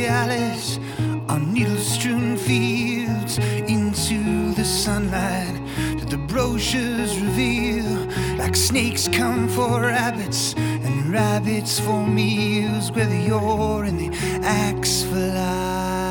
alleys, on needle-strewn fields, into the sunlight that the brochures reveal. Like snakes come for rabbits and rabbits for meals, whether you're in the axe for life.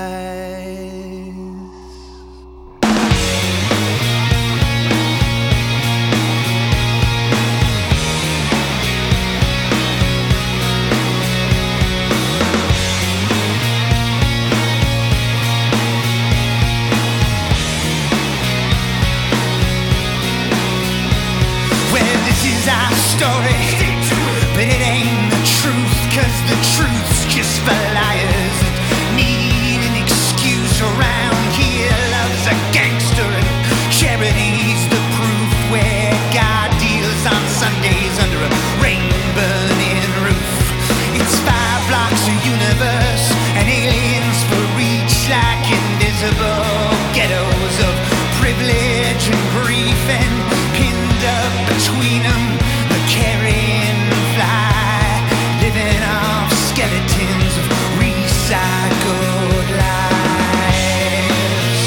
Story, but it ain't the truth, 'cause the truth's just for liars that need an excuse around here. Love's a gangster and charity's the proof, where God deals on Sundays under a rain-burning roof. It's 5 blocks of universe and aliens for each, like invisible ghettos of privilege and grief, and pinned up between them carrying fly, living off skeletons of recycled lives.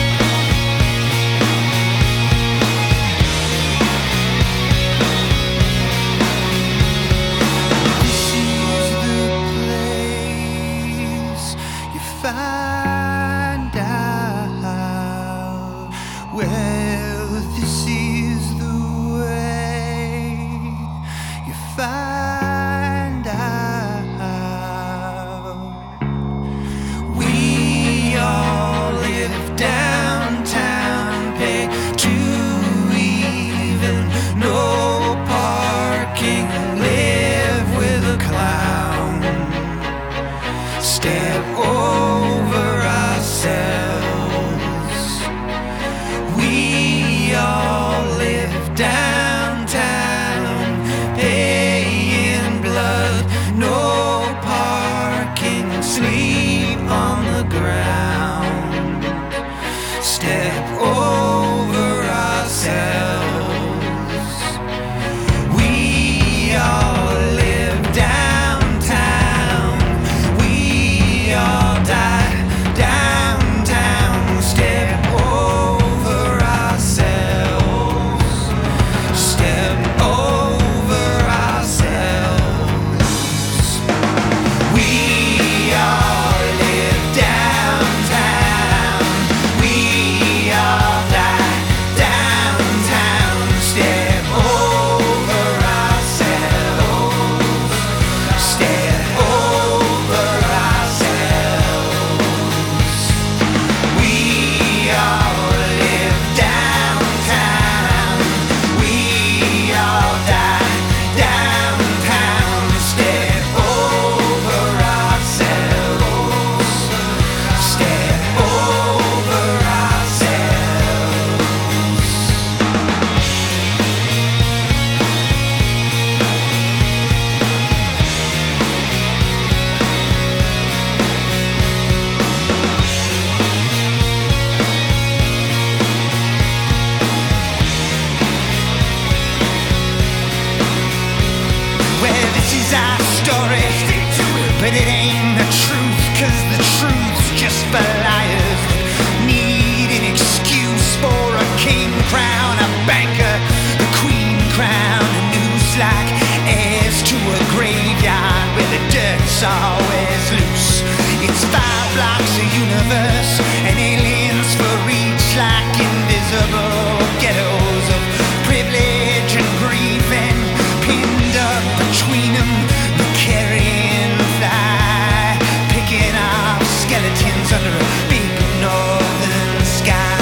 This is the place you find out. Well, this is the way you find out. We all live downtown, pay to even, no parking, live with a clown, step over ourselves. We all live downtown, paying blood, no parking, sleep on the ground, step over ourselves. We all live downtown, we all die downtown, step over ourselves, step over ourselves. We all live downtown, we all die downtown, step over ourselves, step over ourselves. We all live downtown, we all die downtown, step over ourselves, step over ourselves. Well, this is our story, but it ain't the truth, 'cause the truth's just for liars that need an excuse for a king crown, a banker, the queen crown, a news like heirs to a graveyard where the dirt's always loose. It's 5 blocks of universe and aliens for each, like invisible ghettos of privilege and grief, and pinned up between them the carrion fly, picking off skeletons under a big northern sky.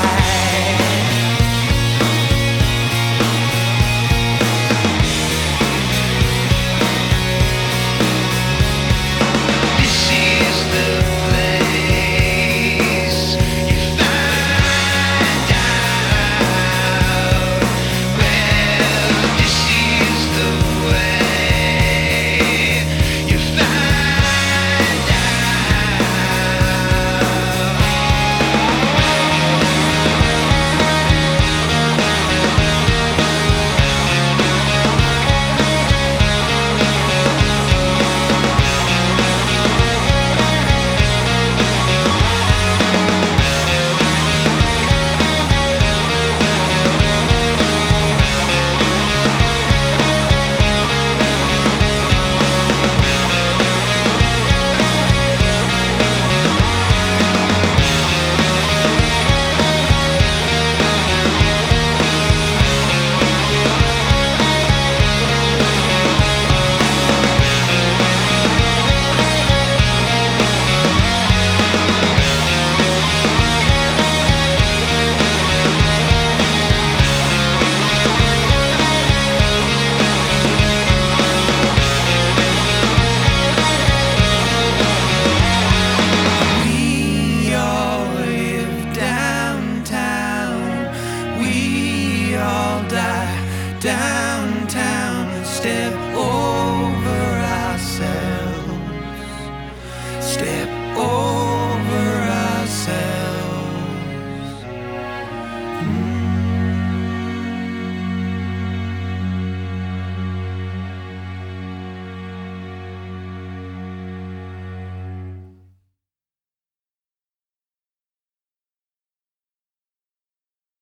This is the place you find out. Well, this is the way down.